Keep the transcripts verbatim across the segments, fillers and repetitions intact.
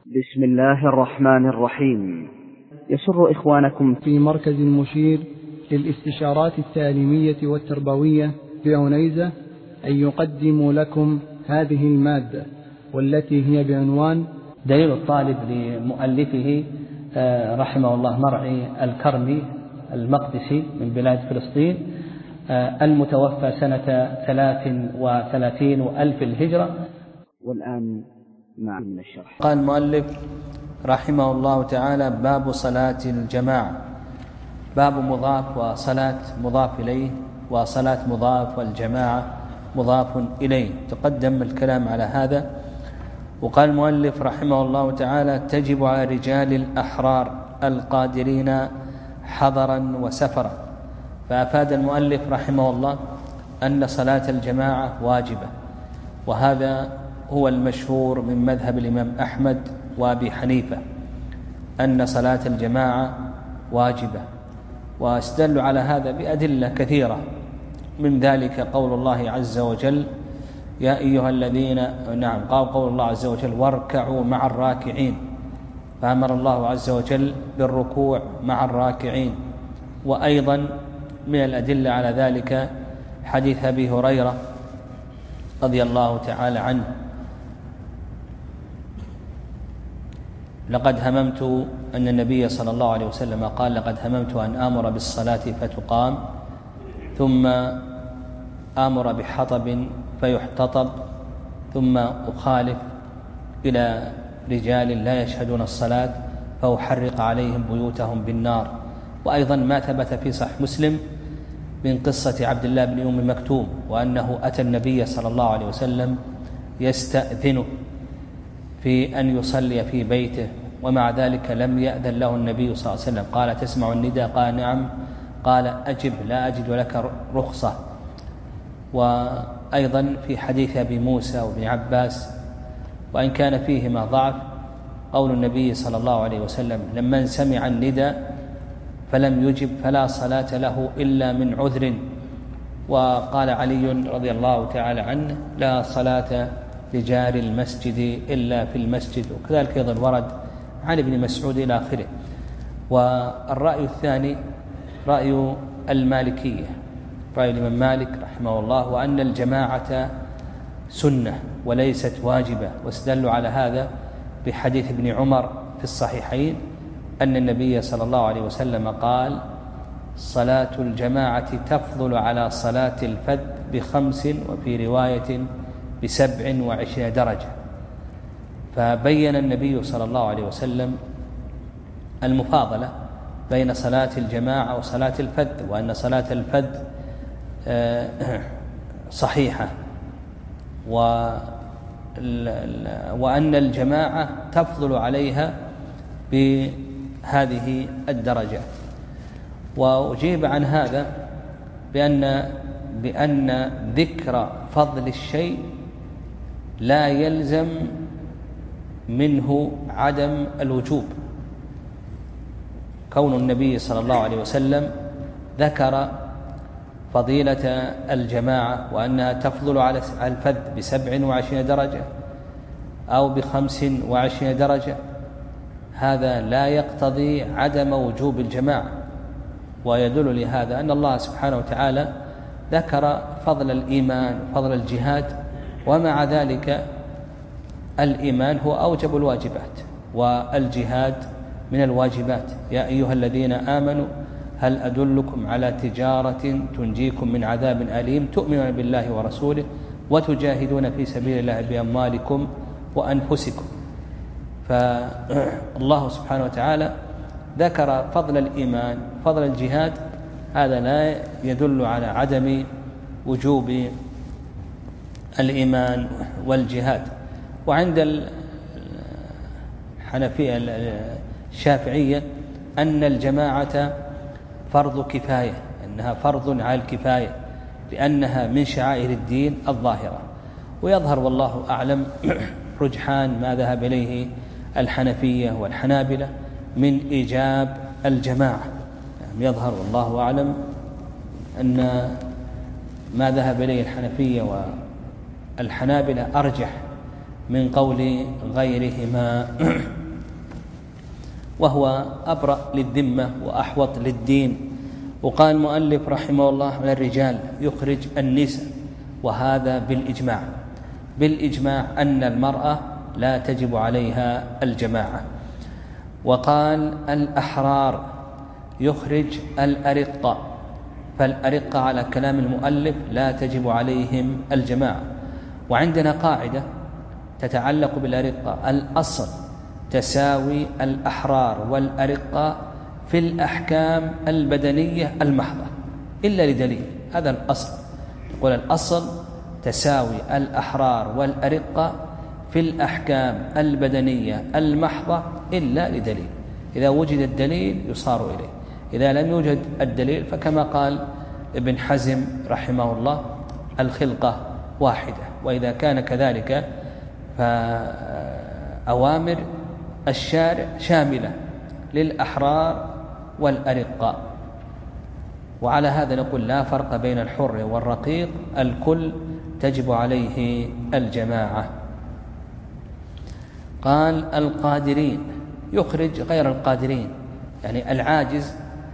بسم الله الرحمن الرحيم. يسر إخوانكم في مركز المشير للاستشارات التعليمية والتربوية بعنيزة أن يقدموا لكم هذه المادة، والتي هي بعنوان دليل الطالب لمؤلفه رحمه الله مرعي الكرمي المقدسي من بلاد فلسطين، المتوفى سنة ثلاث وثلاثين وألف الهجرة. والآن مع من الشرح. قال المؤلف رحمه الله تعالى: باب صلاة الجماعة. باب مضاف وصلاة مضاف إليه، وصلاة مضاف والجماعة مضاف إليه، تقدم الكلام على هذا. وقال المؤلف رحمه الله تعالى: تجب على رجال الأحرار القادرين حضرا وسفرا. فأفاد المؤلف رحمه الله أن صلاة الجماعة واجبة، وهذا هو المشهور من مذهب الإمام أحمد وأبي حنيفة، أن صلاة الجماعة واجبة. واستدلوا على هذا بأدلة كثيرة، من ذلك قول الله عز وجل: يا أيها الذين نعم قال قول الله عز وجل: واركعوا مع الراكعين، فأمر الله عز وجل بالركوع مع الراكعين. وأيضا من الأدلة على ذلك حديث أبي هريرة رضي الله تعالى عنه: لقد هممت أن النبي صلى الله عليه وسلم قال: لقد هممت أن آمر بالصلاة فتقام، ثم آمر بحطب فيحتطب، ثم أخالف إلى رجال لا يشهدون الصلاة فأحرق عليهم بيوتهم بالنار. وأيضا ما ثبت في صحيح مسلم من قصة عبد الله بن أم مكتوم، وأنه أتى النبي صلى الله عليه وسلم يستأذنه في أن يصلي في بيته، ومع ذلك لم يأذن له النبي صلى الله عليه وسلم. قال: تسمع النداء؟ قال: نعم. قال: أجب، لا أجد لك رخصة. وأيضا في حديث أبي موسى وابن عباس، وإن كان فيهما ضعف، قول النبي صلى الله عليه وسلم: لمن سمع النداء فلم يجب فلا صلاة له إلا من عذر. وقال علي رضي الله تعالى عنه: لا صلاة لجار المسجد إلا في المسجد. وكذلك أيضا ورد عن ابن مسعود إلى آخره. والرأي الثاني رأي المالكية، رأي الإمام مالك رحمه الله، وأن الجماعة سنة وليست واجبة. واستدلوا على هذا بحديث ابن عمر في الصحيحين أن النبي صلى الله عليه وسلم قال: صلاة الجماعة تفضل على صلاة الفذ بخمس، وفي رواية بسبع وعشرين درجة. فبين النبي صلى الله عليه وسلم المفاضلة بين صلاة الجماعة وصلاة الفذ، وأن صلاة الفذ صحيحة، وأن الجماعة تفضل عليها بهذه الدرجات. وأجيب عن هذا بأن بأن ذكر فضل الشيء لا يلزم منه عدم الوجوب. كون النبي صلى الله عليه وسلم ذكر فضيلة الجماعة وأنها تفضل على الفذ بسبع وعشرين درجة أو بخمس وعشرين درجة، هذا لا يقتضي عدم وجوب الجماعة. ويدل لهذا أن الله سبحانه وتعالى ذكر فضل الإيمان وفضل الجهاد، ومع ذلك الإيمان هو أوجب الواجبات، والجهاد من الواجبات. يا أيها الذين آمنوا هل أدلكم على تجارة تنجيكم من عذاب أليم تؤمنون بالله ورسوله وتجاهدون في سبيل الله بأموالكم وأنفسكم. فالله سبحانه وتعالى ذكر فضل الإيمان فضل الجهاد، هذا لا يدل على عدم وجوب الإيمان والجهاد. وعند الحنفية الشافعية أن الجماعة فرض كفاية، أنها فرض على الكفاية، لأنها من شعائر الدين الظاهرة. ويظهر والله أعلم رجحان ما ذهب إليه الحنفية والحنابلة من إيجاب الجماعة. يعني يظهر والله أعلم أن ما ذهب إليه الحنفية والحنابلة أرجح من قول غيرهما وهو أبرأ للذمة وأحوط للدين. وقال المؤلف رحمه الله على الرجال يخرج النساء، وهذا بالإجماع بالإجماع أن المرأة لا تجب عليها الجماعة. وقال الأحرار يخرج الأرقة، فالأرقة على كلام المؤلف لا تجب عليهم الجماعة. وعندنا قاعدة تتعلق بالأرقة: الأصل تساوي الأحرار والأرقة في الأحكام البدنية المحضة إلا لدليل. هذا الأصل، يقول الأصل تساوي الأحرار والأرقة في الأحكام البدنية المحضة إلا لدليل. إذا وجد الدليل يصار إليه، إذا لم يوجد الدليل فكما قال ابن حزم رحمه الله الخلقة واحدة. وإذا كان كذلك فأوامر الشارع شاملة للأحرار والأرقة. وعلى هذا نقول لا فرق بين الحر والرقيق، الكل تجب عليه الجماعة. قال القادرين يخرج غير القادرين، يعني العاجز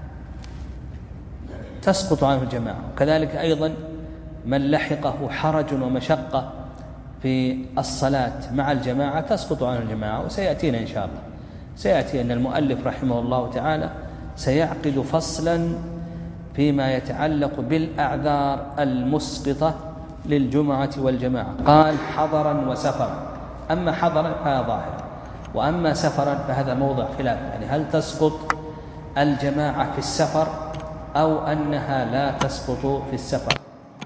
تسقط عنه الجماعة. وكذلك أيضا من لحقه حرج ومشقة في الصلاة مع الجماعة تسقط عنه الجماعة. وسيأتينا إن شاء الله، سيأتي أن المؤلف رحمه الله تعالى سيعقد فصلا فيما يتعلق بالأعذار المسقطة للجمعة والجماعة. قال حضرا وسفرا، أما حضرا فهذا ظاهر، وأما سفرا فهذا موضع خلاف، يعني هل تسقط الجماعة في السفر أو أنها لا تسقط في السفر.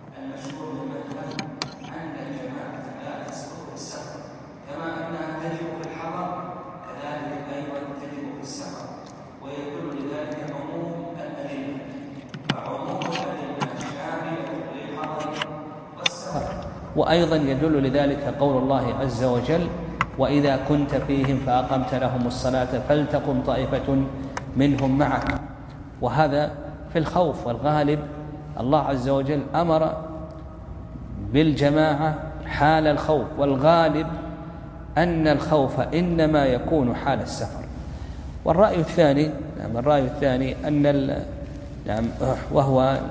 وأيضا يدل لذلك قول الله عز وجل: وإذا كنت فيهم فأقمت لهم الصلاة فلتقم طائفة منهم معك. وهذا في الخوف، والغالب الله عز وجل أمر بالجماعة حال الخوف، والغالب أن الخوف إنما يكون حال السفر. والرأي الثاني نعم الرأي الثاني أن نعم وهو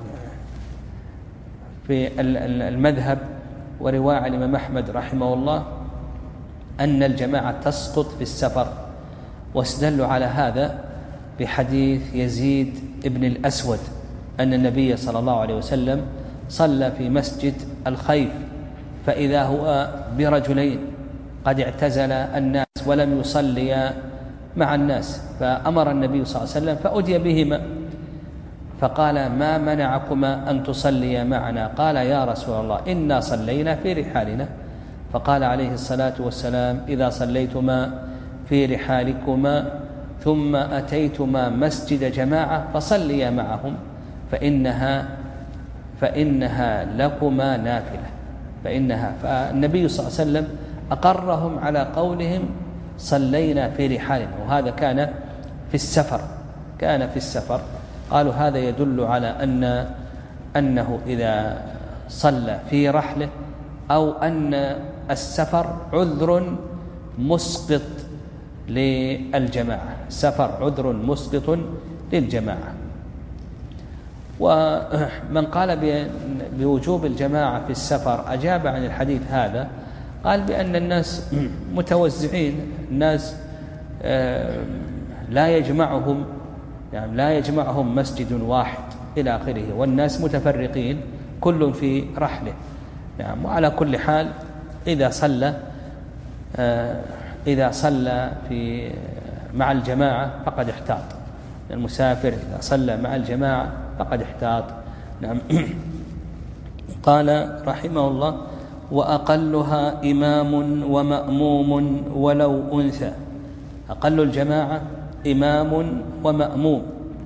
في المذهب ورواية الإمام أحمد رحمه الله أن الجماعة تسقط في السفر. واستدلوا على هذا بحديث يزيد ابن الأسود أن النبي صلى الله عليه وسلم صلى في مسجد الخيف، فإذا هو برجلين قد اعتزل الناس ولم يصليا مع الناس، فأمر النبي صلى الله عليه وسلم فأتي بهما، فقال: ما منعكما أن تصليا معنا؟ قال: يا رسول الله إنا صلينا في رحالنا. فقال عليه الصلاة والسلام: إذا صليتما في رحالكما ثم أتيتما مسجد جماعة فصليا معهم فإنها فإنها لكما نافلة فإنها فالنبي صلى الله عليه وسلم أقرهم على قولهم صلينا في رحالنا، وهذا كان في السفر كان في السفر قالوا هذا يدل على أن أنه إذا صلى في رحله أو أن السفر عذر مسقط للجماعة، السفر عذر مسقط للجماعة. ومن قال بوجوب الجماعة في السفر أجاب عن الحديث هذا، قال بأن الناس متوزعين، الناس لا يجمعهم يعني لا يجمعهم مسجد واحد إلى آخره، والناس متفرقين كل في رحله. يعني وعلى كل حال إذا صلى إذا صلى في مع الجماعة فقد احتاط، المسافر إذا صلى مع الجماعة فقد احتاط. نعم. قال رحمه الله: وأقلها إمام ومأموم ولو أنثى. أقل الجماعة إمام ومأموم.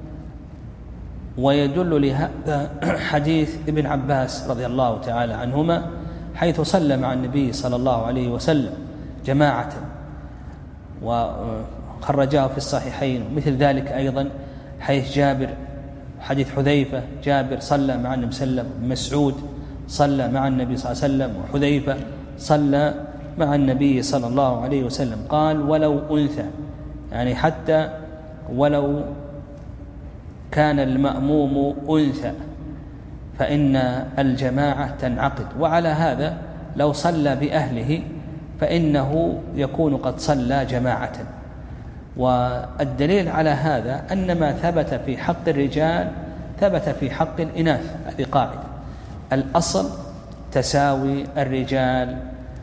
ويدل لهذا حديث ابن عباس رضي الله تعالى عنهما حيث صلى مع النبي صلى الله عليه وسلم جماعة، وخرجاه في الصحيحين. مثل ذلك أيضا حيث جابر، حديث حذيفة، جابر صلى مع النبي صلى الله عليه وسلم، مسعود صلى مع النبي صلى الله عليه وسلم، وحذيفة صلى مع النبي صلى الله عليه وسلم. قال: ولو أنثى، يعني حتى ولو كان المأموم أنثى فإن الجماعة تنعقد. وعلى هذا لو صلى بأهله فإنه يكون قد صلى جماعة. والدليل على هذا أن ما ثبت في حق الرجال ثبت في حق الإناث. هذه قاعدة، الأصل تساوي الرجال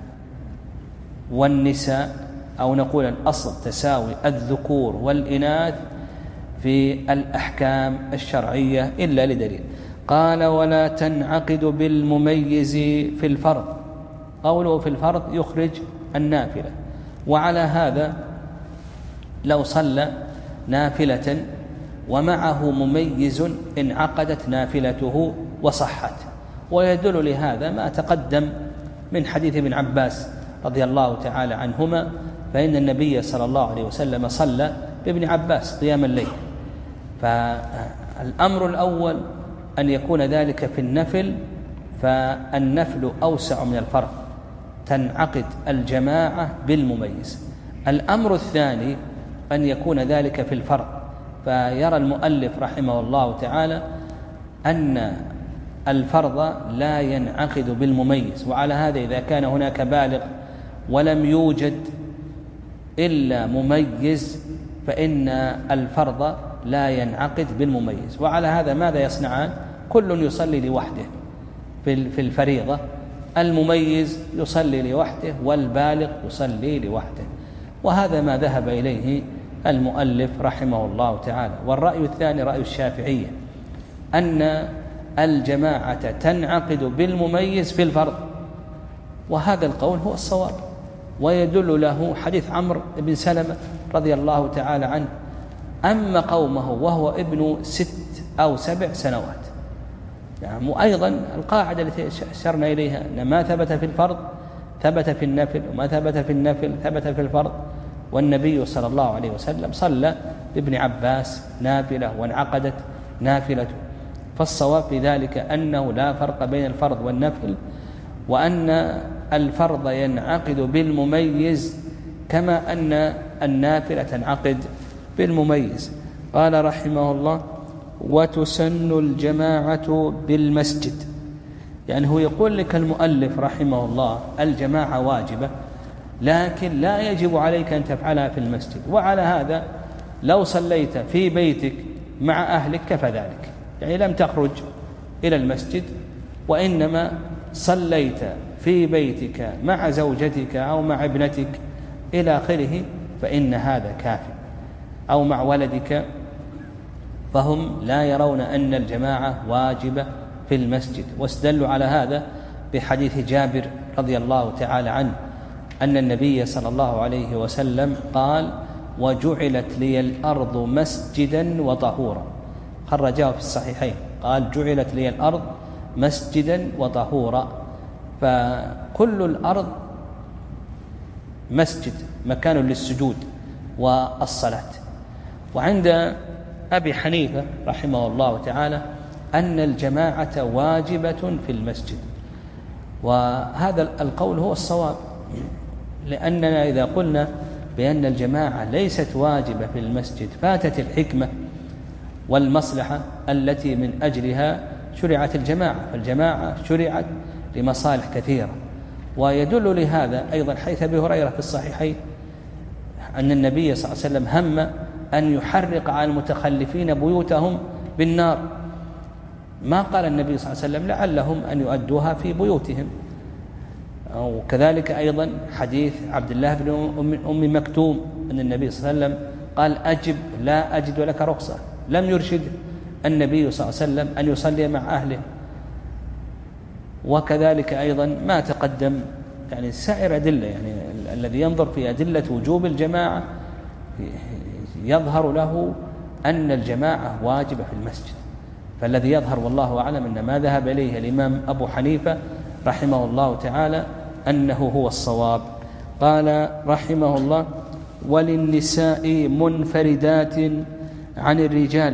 والنساء، أو نقول الأصل تساوي الذكور والإناث في الأحكام الشرعية إلا لدليل. قال ولا تنعقد بالمميز في الفرض. قوله في الفرض يخرج النافلة. وعلى هذا لو صلى نافلة ومعه مميز انعقدت نافلته وصحت. ويدل لهذا ما تقدم من حديث ابن عباس رضي الله تعالى عنهما، فإن النبي صلى الله عليه وسلم صلى بابن عباس قيام الليل. فالأمر الأول أن يكون ذلك في النفل، فالنفل أوسع من الفرض، تنعقد الجماعة بالمميز. الأمر الثاني أن يكون ذلك في الفرض، فيرى المؤلف رحمه الله تعالى أن الفرض لا ينعقد بالمميز. وعلى هذا إذا كان هناك بالغ ولم يوجد إلا مميز فإن الفرض لا ينعقد بالمميز. وعلى هذا ماذا يصنعان؟ كل يصلي لوحده في الفريضة، المميز يصلي لوحده والبالغ يصلي لوحده. وهذا ما ذهب إليه المؤلف رحمه الله تعالى. والرأي الثاني رأي الشافعية، أن الجماعة تنعقد بالمميز في الفرض، وهذا القول هو الصواب. ويدل له حديث عمرو بن سلمة رضي الله تعالى عنه، أما قومه وهو ابن ست أو سبع سنوات. يعني وأيضا القاعدة التي أشرنا إليها أن ما ثبت في الفرض ثبت في النفل، وما ثبت في النفل ثبت في الفرض. والنبي صلى الله عليه وسلم صلى بابن عباس نافلة وانعقدت نافلته. فالصواب في ذلك أنه لا فرق بين الفرض والنفل، وأن الفرض ينعقد بالمميز كما أن النافلة تنعقد بالمميز. قال رحمه الله وتسن الجماعة بالمسجد. يعني هو يقول لك المؤلف رحمه الله الجماعة واجبة، لكن لا يجب عليك أن تفعلها في المسجد. وعلى هذا لو صليت في بيتك مع أهلك كفى ذلك، يعني لم تخرج إلى المسجد وإنما صليت في بيتك مع زوجتك أو مع ابنتك إلى آخره فإن هذا كافي، أو مع ولدك، فهم لا يرون أن الجماعة واجبة في المسجد. واستدلوا على هذا بحديث جابر رضي الله تعالى عنه أن النبي صلى الله عليه وسلم قال وجعلت لي الأرض مسجدا وطهورا، خرجاه في الصحيحين، قال جعلت لي الأرض مسجدا وطهورا. فكل الأرض مسجد، مكان للسجود والصلاة. وعند أبي حنيفة رحمه الله تعالى أن الجماعة واجبة في المسجد، وهذا القول هو الصواب، لأننا إذا قلنا بأن الجماعة ليست واجبة في المسجد فاتت الحكمة والمصلحة التي من أجلها شرعت الجماعة. فالجماعة شرعت لمصالح كثيرة. ويدل لهذا أيضا حيث أبي هريرة في الصحيحين أن النبي صلى الله عليه وسلم هم أن يحرق على المتخلفين بيوتهم بالنار. ما قال النبي صلى الله عليه وسلم لعلهم أن يؤدوها في بيوتهم. وكذلك أيضا حديث عبد الله بن أم مكتوم أن النبي صلى الله عليه وسلم قال أجب لا أجد لك رخصة، لم يرشد النبي صلى الله عليه وسلم أن يصلي مع أهله. وكذلك أيضا ما تقدم يعني سائر أدلة، يعني الذي ينظر في أدلة وجوب الجماعة يظهر له أن الجماعة واجبة في المسجد. فالذي يظهر والله أعلم أن ما ذهب إليه الإمام أبو حنيفة رحمه الله تعالى أنه هو الصواب. قال رحمه الله وللنساء منفردات عن الرجال.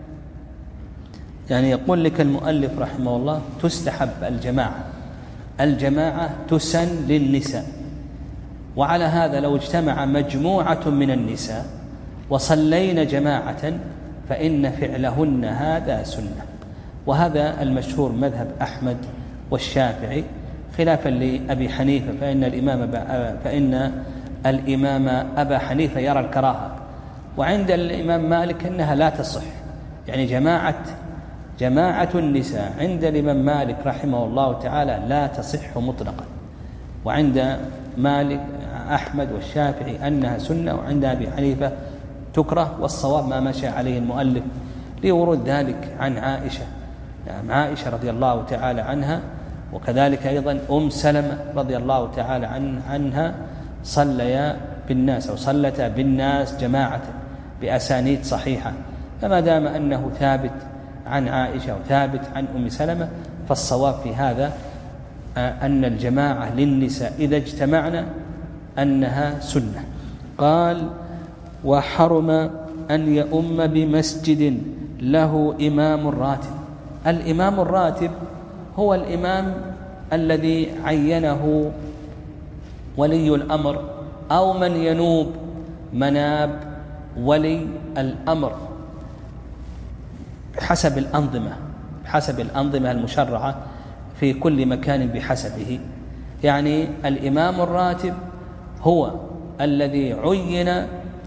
يعني يقول لك المؤلف رحمه الله تستحب الجماعة، الجماعة تسن للنساء. وعلى هذا لو اجتمع مجموعة من النساء وصلين جماعة فإن فعلهن هذا سنة. وهذا المشهور مذهب أحمد والشافعي، خلافا لأبي حنيفة فإن الإمام فإن الإمام أبا حنيفة يرى الكراهة، وعند الإمام مالك أنها لا تصح. يعني جماعة جماعة النساء عند الإمام مالك رحمه الله تعالى لا تصح مطلقا، وعند مالك أحمد والشافعي أنها سنة، وعند أبي حنيفة تكره. والصواب ما مشى عليه المؤلف لورود ذلك عن عائشة، نعم عائشة رضي الله تعالى عنها، وكذلك أيضا أم سلمة رضي الله تعالى عن عنها صليا بالناس أو صلتا بالناس جماعة بأسانيد صحيحة. فما دام أنه ثابت عن عائشة وثابت عن أم سلمة فالصواب في هذا أن الجماعة للنساء إذا اجتمعنا أنها سنة. قال: وحرم أن يؤم بمسجد له إمام راتب. الإمام الراتب هو الإمام الذي عينه ولي الأمر أو من ينوب مناب ولي الأمر حسب الأنظمة حسب الأنظمة المشرعة في كل مكان بحسبه. يعني الإمام الراتب هو الذي عين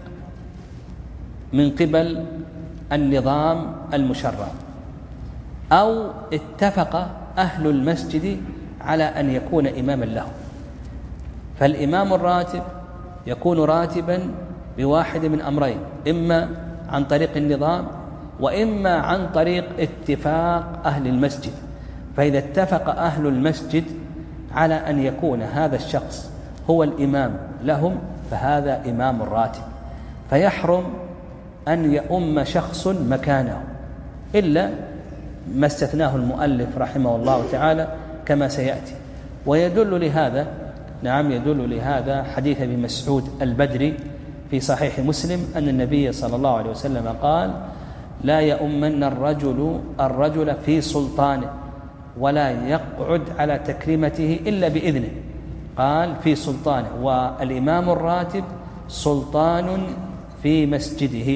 من قبل النظام المشرع، أو اتفق أهل المسجد على أن يكون إماما له. فالإمام الراتب يكون راتبا بواحد من أمرين: إما عن طريق النظام، وإما عن طريق اتفاق أهل المسجد. فإذا اتفق أهل المسجد على أن يكون هذا الشخص هو الإمام لهم فهذا إمام الراتب، فيحرم أن يؤم شخص مكانه إلا ما استثناه المؤلف رحمه الله تعالى كما سيأتي. ويدل لهذا نعم يدل لهذا حديث ابن مسعود البدري في صحيح مسلم أن النبي صلى الله عليه وسلم قال: لا يؤمن الرجل الرجل في سلطانه ولا يقعد على تكريمته إلا بإذنه. قال: في سلطانه، والإمام الراتب سلطان في مسجده،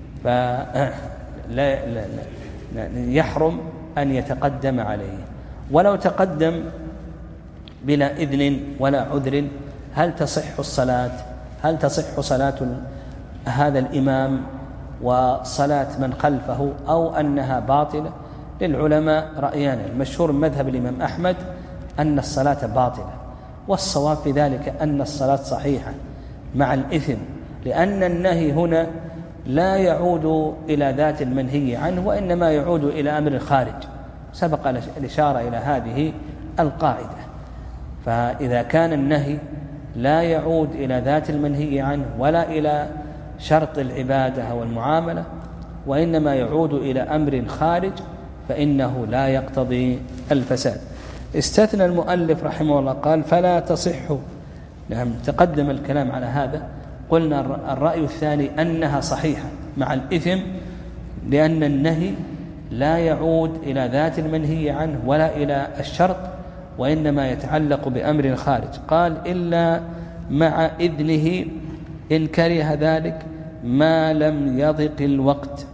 فلا يحرم أن يتقدم عليه. ولو تقدم بلا إذن ولا عذر هل تصح الصلاة؟ هل تصح صلاة هذا الإمام وصلاة من خلفه أو أنها باطلة؟ للعلماء رأيان: المشهور من مذهب الإمام أحمد أن الصلاة باطلة، والصواب في ذلك أن الصلاة صحيحة مع الإثم، لأن النهي هنا لا يعود إلى ذات المنهي عنه وإنما يعود إلى أمر خارج. سبق الإشارة إلى هذه القاعدة. فإذا كان النهي لا يعود إلى ذات المنهي عنه ولا إلى شرط العبادة أو المعاملة، وإنما يعود إلى أمر خارج، فإنه لا يقتضي الفساد. استثنى المؤلف رحمه الله قال: فلا تصح. نعم تقدم الكلام على هذا. قلنا الرأي الثاني أنها صحيحة مع الإثم، لأن النهي لا يعود إلى ذات المنهي عنه ولا إلى الشرط، وإنما يتعلق بأمر خارج. قال: إلا مع إذنه إن كره ذلك ما لم يضق الوقت.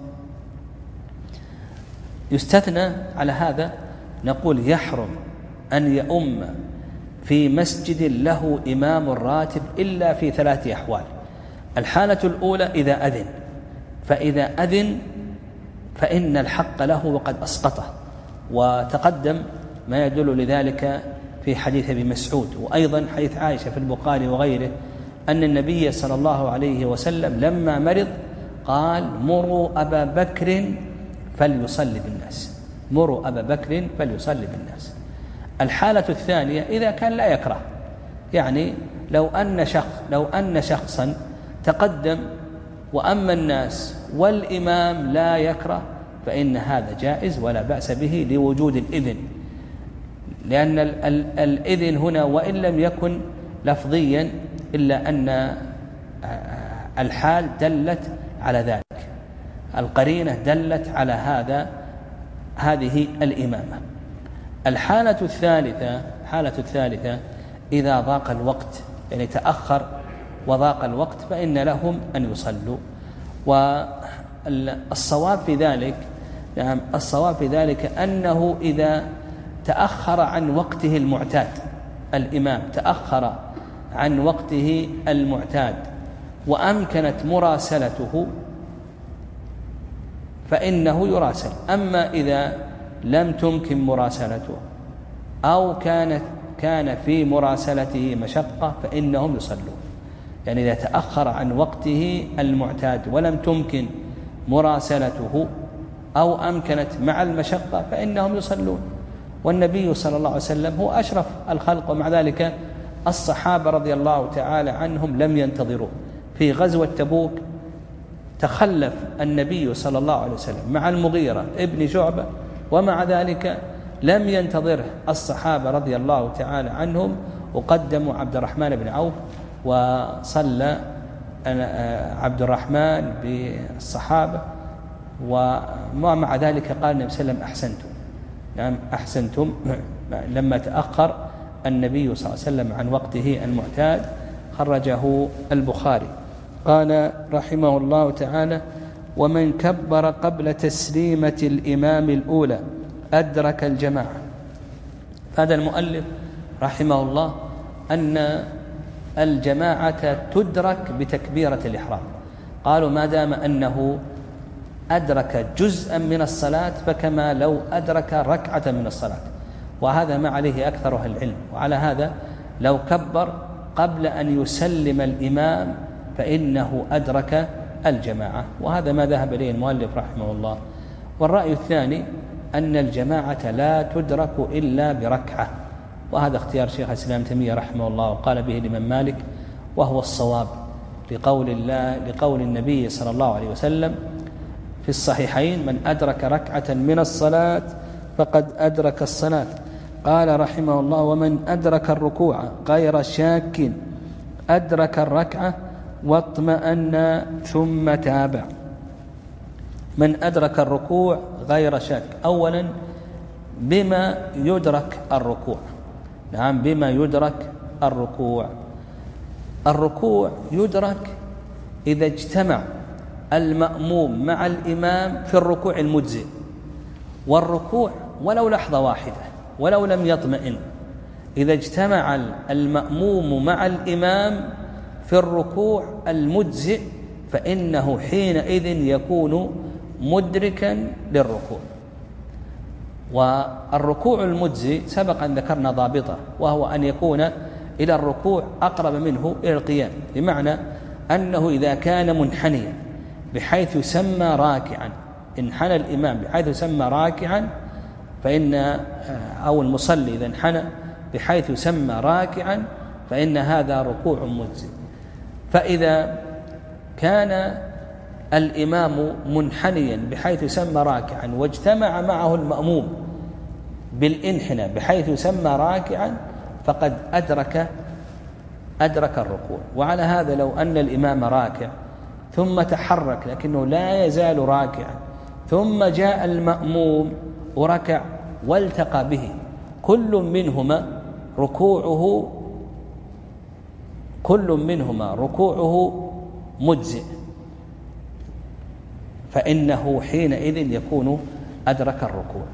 يستثنى على هذا نقول يحرم أن يؤم في مسجد له إمام راتب إلا في ثلاث أحوال. الحالة الأولى إذا أذن، فإذا أذن فإن الحق له وقد أسقطه، وتقدم ما يدل لذلك في حديث ابن مسعود، وأيضا حديث عائشة في البخاري وغيره أن النبي صلى الله عليه وسلم لما مرض قال: مروا أبا بكر فليصلي بالناس، مروا أبا بكر فليصلي بالناس. الحالة الثانية إذا كان لا يكره، يعني لو أن شخص لو أن شخصا تقدم وأما الناس والإمام لا يكره فإن هذا جائز ولا بأس به لوجود الإذن، لأن ال ال الإذن هنا وإن لم يكن لفظيا إلا أن الحال دلت على ذلك، القرينة دلت على هذا هذه الإمامة. الحالة الثالثة حالة الثالثة إذا ضاق الوقت، يعني تأخر وضاق الوقت، فإن لهم أن يصلوا. والصواب في ذلك نعم الصواب في ذلك أنه إذا تأخر عن وقته المعتاد، الإمام تأخر عن وقته المعتاد وأمكنت مراسلته فإنه يراسل. أما إذا لم تمكن مراسلته أو كانت كان في مراسلته مشقة فإنهم يصلون. يعني إذا تأخر عن وقته المعتاد ولم تمكن مراسلته أو أمكنت مع المشقة فإنهم يصلون. والنبي صلى الله عليه وسلم هو أشرف الخلق، ومع ذلك الصحابة رضي الله تعالى عنهم لم ينتظروه. في غزوة تبوك تخلف النبي صلى الله عليه وسلم مع المغيرة ابن شعبة، ومع ذلك لم ينتظره الصحابة رضي الله تعالى عنهم، وقدموا عبد الرحمن بن عوف وصلى عبد الرحمن بالصحابة. ومع ذلك قال النبي صلى الله عليه وسلم أحسنتم، نعم أحسنتم لما تأخر النبي صلى الله عليه وسلم عن وقته المعتاد. خرجه البخاري. قال رحمه الله تعالى: ومن كبر قبل تسليمة الإمام الأولى أدرك الجماعة. هذا المؤلف رحمه الله أن الجماعة تدرك بتكبيرة الإحرام. قالوا ما دام أنه أدرك جزءا من الصلاة فكما لو أدرك ركعة من الصلاة، وهذا ما عليه أكثر أهل العلم. وعلى هذا لو كبر قبل أن يسلم الإمام فإنه أدرك الجماعة، وهذا ما ذهب إليه المؤلف رحمه الله. والرأي الثاني أن الجماعة لا تدرك إلا بركعة، وهذا اختيار شيخ الإسلام تيمية رحمه الله، وقال به الإمام مالك، وهو الصواب لقول الله لقول النبي صلى الله عليه وسلم في الصحيحين: من أدرك ركعة من الصلاة فقد أدرك الصلاة. قال رحمه الله: ومن أدرك الركوع غير شاك أدرك الركعة واطمأن ثم تابع. من أدرك الركوع غير شاك، أولا بما يدرك الركوع. نعم بما يدرك الركوع. الركوع يدرك إذا اجتمع المأموم مع الإمام في الركوع المجزئ، والركوع ولو لحظة واحدة ولو لم يطمئن، إذا اجتمع المأموم مع الإمام في الركوع المجزئ فإنه حينئذ يكون مدركا للركوع. والركوع المجزئ سبق أن ذكرنا ضابطه، وهو أن يكون إلى الركوع أقرب منه إلى القيام، بمعنى أنه إذا كان منحنيا بحيث يسمى راكعا، انحنى الإمام بحيث يسمى راكعا فإن أو المصلي إذا انحنى بحيث يسمى راكعا فإن هذا ركوع مجزئ. فإذا كان الإمام منحنيا بحيث يسمى راكعا واجتمع معه المأموم بالانحناء بحيث يسمى راكعا فقد أدرك أدرك الركوع. وعلى هذا لو أن الإمام راكع ثم تحرك لكنه لا يزال راكعا، ثم جاء المأموم وركع والتقى به، كل منهما ركوعه كل منهما ركوعه مجزئ، فإنه حينئذ يكون أدرك الركوع.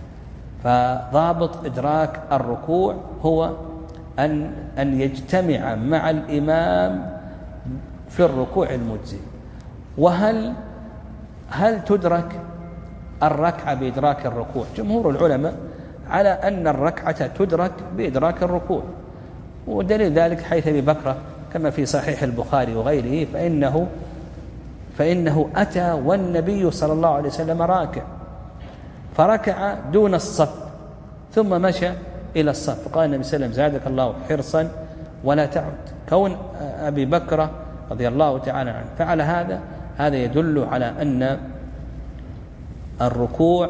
فضابط إدراك الركوع هو أن أن يجتمع مع الإمام في الركوع المجزئ. وهل هل تدرك الركعة بإدراك الركوع؟ جمهور العلماء على أن الركعة تدرك بإدراك الركوع، ودليل ذلك حيث أبي بكر كما في صحيح البخاري وغيره فإنه فإنه أتى والنبي صلى الله عليه وسلم راكع فركع دون الصف ثم مشى إلى الصف، فقال النبي صلى الله عليه وسلم: زادك الله حرصا ولا تعد. كون أبي بكر رضي الله تعالى عنه فعل هذا، هذا يدل على أن الركوع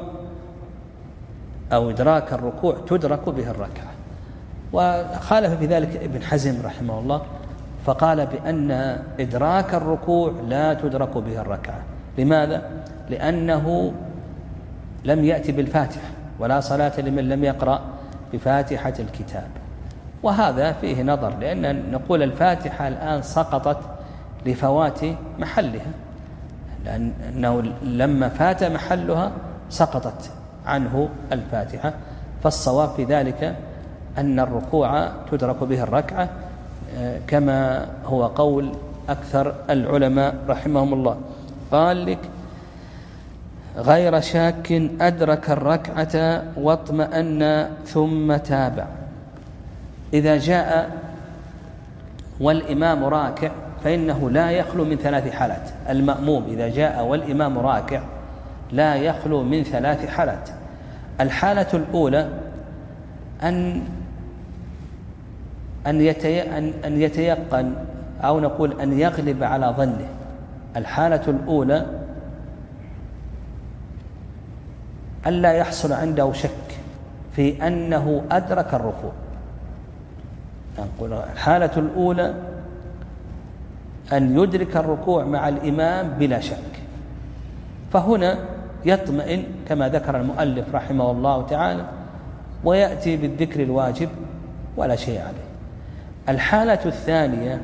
أو إدراك الركوع تدرك به الركعة. وخالف في ذلك ابن حزم رحمه الله فقال بأن إدراك الركوع لا تدرك به الركعة. لماذا؟ لأنه لم يأتي بالفاتحة، ولا صلاة لمن لم يقرأ بفاتحة الكتاب، وهذا فيه نظر، لأن نقول الفاتحة الآن سقطت لفوات محلها، لأنه لما فات محلها سقطت عنه الفاتحة. فالصواب في ذلك أن الركوع تدرك به الركعة كما هو قول أكثر العلماء رحمهم الله. قال لك غير شاك أدرك الركعة واطمأن ثم تابع. إذا جاء والإمام راكع فإنه لا يخلو من ثلاث حالات. المأموم إذا جاء والإمام راكع لا يخلو من ثلاث حالات. الحالة الأولى أن أن أن يتيقن أو نقول أن يغلب على ظنه. الحالة الأولى ألا يحصل عنده شك في أنه أدرك الركوع. نقول الحالة الأولى أن يدرك الركوع مع الإمام بلا شك، فهنا يطمئن كما ذكر المؤلف رحمه الله تعالى ويأتي بالذكر الواجب ولا شيء عليه. الحالة الثانية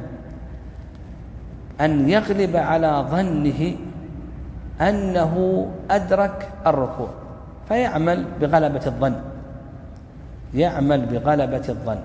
أن يغلب على ظنه أنه أدرك الركوع فيعمل بغلبة الظن، يعمل بغلبة الظن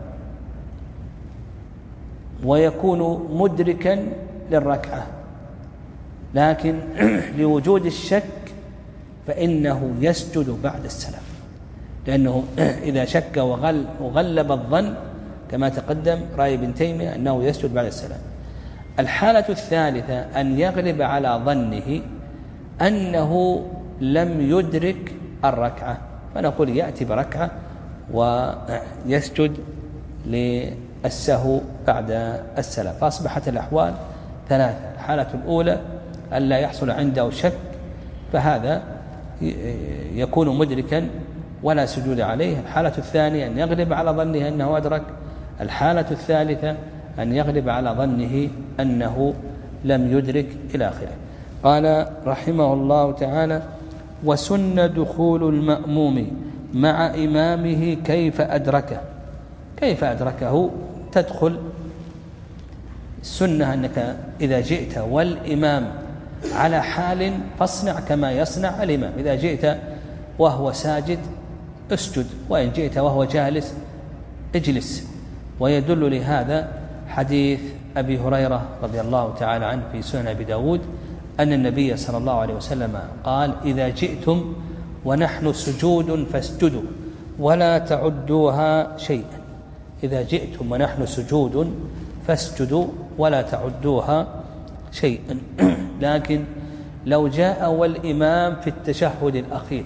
ويكون مدركا للركعة، لكن لوجود الشك فإنه يسجد بعد السلام، لأنه إذا شك وغلب الظن كما تقدم رأي ابن تيمية أنه يسجد بعد السلام. الحالة الثالثة أن يغلب على ظنه أنه لم يدرك الركعة، فنقول يأتي بركعة ويسجد للسهو بعد السلام. فأصبحت الأحوال ثلاثة. الحالة الأولى أن لا يحصل عنده شك، فهذا يكون مدركا ولا سجود عليه. الحالة الثانية أن يغلب على ظنه أنه أدرك. الحالة الثالثة أن يغلب على ظنه أنه لم يدرك إلى آخره. قال رحمه الله تعالى: وسن دخول المأموم مع إمامه كيف أدركه. كيف أدركه؟ تدخل السنة أنك إذا جئت والإمام على حال فاصنع كما يصنع الإمام. إذا جئت وهو ساجد اسجد، وإن جئت وهو جالس اجلس. ويدل لهذا حديث أبي هريرة رضي الله تعالى عنه في سنن أبي داود أن النبي صلى الله عليه وسلم قال: إذا جئتم ونحن سجود فاسجدوا ولا تعدوها شيئا. إذا جئتم ونحن سجود فاسجدوا ولا تعدوها شيئا. لكن لو جاء والإمام في التشهد الأخير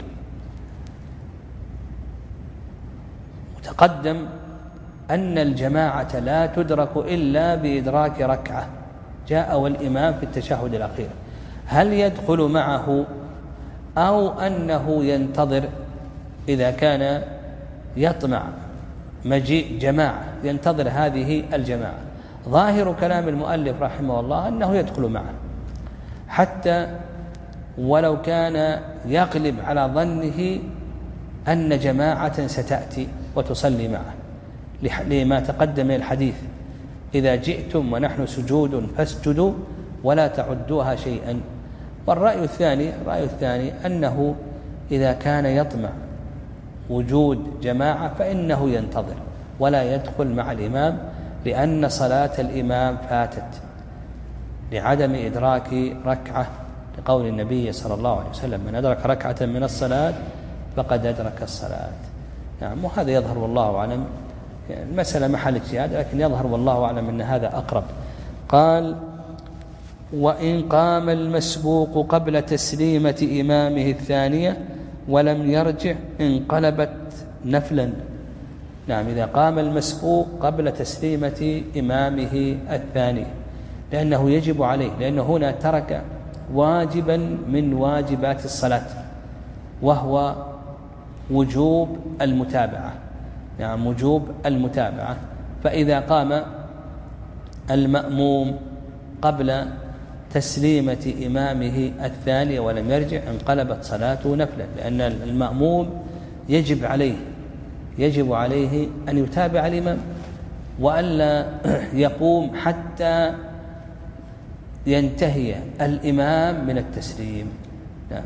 وتقدم أن الجماعة لا تدرك إلا بإدراك ركعة، جاء والإمام في التشهد الأخير، هل يدخل معه أو أنه ينتظر إذا كان يطمع مجيء جماعة ينتظر هذه الجماعة؟ ظاهر كلام المؤلف رحمه الله أنه يدخل معه، حتى ولو كان يغلب على ظنه أن جماعة ستأتي وتصلي معه، لما تقدم من الحديث: إذا جئتم ونحن سجود فاسجدوا ولا تعدوها شيئا. والرأي الثاني الرأي الثاني أنه إذا كان يطمع وجود جماعة فإنه ينتظر ولا يدخل مع الإمام، لأن صلاة الإمام فاتت لعدم إدراك ركعة، لقول النبي صلى الله عليه وسلم: من أدرك ركعة من الصلاة فقد أدرك الصلاة. نعم، وهذا يظهر والله أعلم، المسألة محل اجتهاد، لكن يظهر والله أعلم أن هذا أقرب. قال: وإن قام المسبوق قبل تسليمة إمامه الثانية ولم يرجع انقلبت نفلا. نعم، إذا قام المسبوق قبل تسليمة إمامه الثانية، لأنه يجب عليه، لأنه هنا ترك واجبا من واجبات الصلاة وهو وجوب المتابعة. نعم، وجوب المتابعة. فإذا قام المأموم قبل تسليمة إمامه الثانية ولم يرجع انقلبت صلاته نفلا، لأن المأموم يجب عليه يجب عليه أن يتابع الإمام وألا يقوم حتى ينتهي الإمام من التسليم. نعم.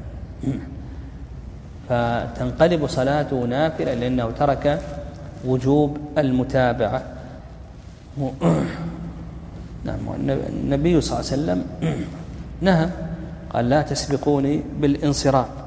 فتنقلب صلاته نافلة لأنه ترك وجوب المتابعة. نعم. النبي صلى الله عليه وسلم نهى، قال لا تسبقوني بالانصراف.